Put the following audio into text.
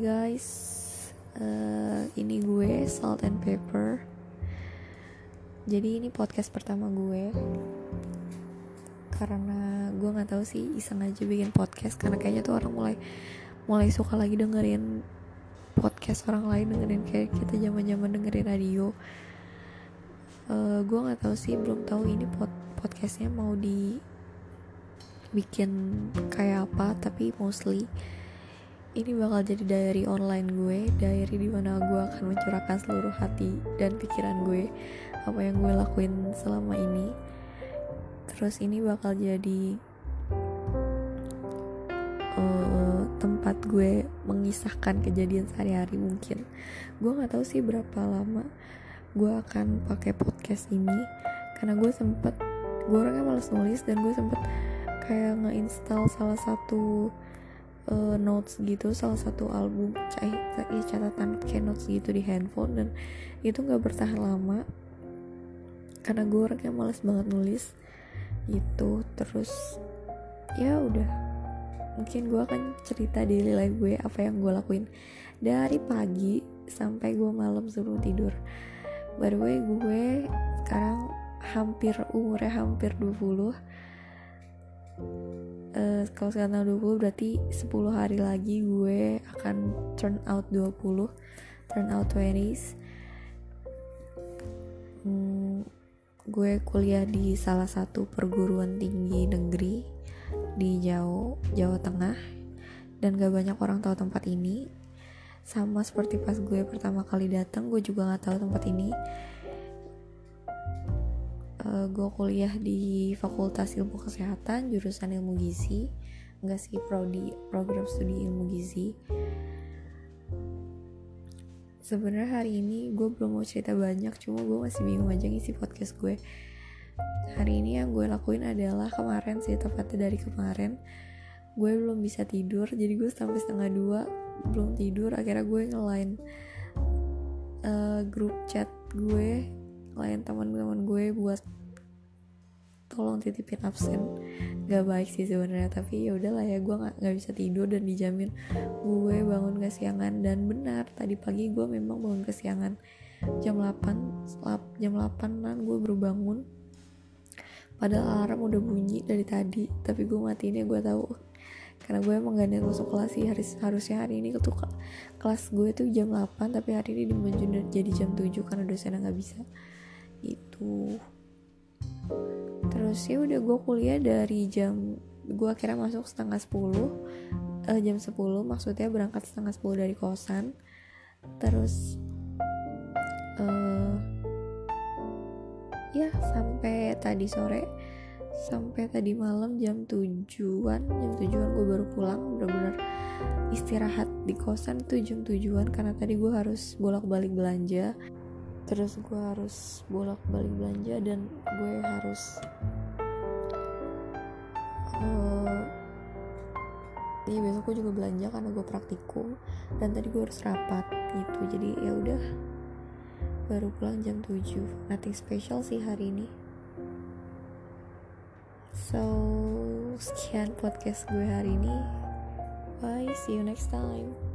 Guys, ini gue Salt and Pepper. Jadi ini podcast pertama gue, karena gue nggak tahu sih, iseng aja bikin podcast karena kayaknya tuh orang mulai suka lagi dengerin podcast orang lain, dengerin kayak kita zaman dengerin radio. Gue nggak tahu sih, belum tahu ini podcastnya mau dibikin kayak apa, tapi mostly ini bakal jadi diary online gue, diary dimana gue akan mencurahkan seluruh hati dan pikiran gue, apa yang gue lakuin selama ini. Terus ini bakal jadi tempat gue mengisahkan kejadian sehari-hari mungkin. Gue nggak tahu sih berapa lama gue akan pakai podcast ini, karena gue orangnya malas nulis, dan gue sempet kayak nge-install salah satu notes gitu, salah satu album catatan kayak notes gitu di handphone, dan itu nggak bertahan lama karena gue orangnya malas banget nulis gitu. Terus ya udah, mungkin gue akan cerita daily life gue, apa yang gue lakuin dari pagi sampai gue malam sebelum tidur. By the way, gue sekarang umurnya hampir 20. Kalau sekarang 20 berarti 10 hari lagi gue akan turn out 20s. Gue kuliah di salah satu perguruan tinggi negeri di Jawa Tengah, dan gak banyak orang tahu tempat ini. Sama seperti pas gue pertama kali datang, gue juga gak tahu tempat ini. Gue kuliah di Fakultas Ilmu Kesehatan, jurusan Ilmu Gizi. Enggak sih, program studi Ilmu Gizi. Sebenarnya hari ini gue belum mau cerita banyak, cuma gue masih bingung aja ngisi podcast gue. Hari ini yang gue lakuin adalah tepatnya dari kemarin gue belum bisa tidur, jadi gue sampai 1:30 belum tidur. Akhirnya gue nge-line grup chat gue, lain teman-teman gue buat tolong titipin absen. Gak baik sih sebenarnya, tapi ya udahlah ya, gue nggak bisa tidur dan dijamin gue bangun kesiangan. Dan benar, tadi pagi gue memang bangun kesiangan jam 8an gue baru bangun, padahal alarm udah bunyi dari tadi, tapi gue matiin ya, gue tahu karena gue emang gak niat masuk kelas sih. Harusnya hari ini kelas gue tuh jam 8, tapi hari ini dimajuin jadi jam 7 karena dosennya gak bisa gitu. Terus ya udah, gue kuliah dari gue akhirnya masuk jam 10, maksudnya berangkat 9:30 dari kosan. Terus ya sampai tadi sore, sampai tadi malam jam 7an gue baru pulang. Bener-bener istirahat di kosan tuh jam 7an, karena tadi gue harus bolak-balik belanja. Terus gue harus bolak-balik belanja, dan gue harus besok gue juga belanja karena gue praktikum, dan tadi gue harus rapat gitu. Jadi ya udah, baru pulang jam 7. Nothing special sih hari ini. So, sekian podcast gue hari ini. Bye, see you next time.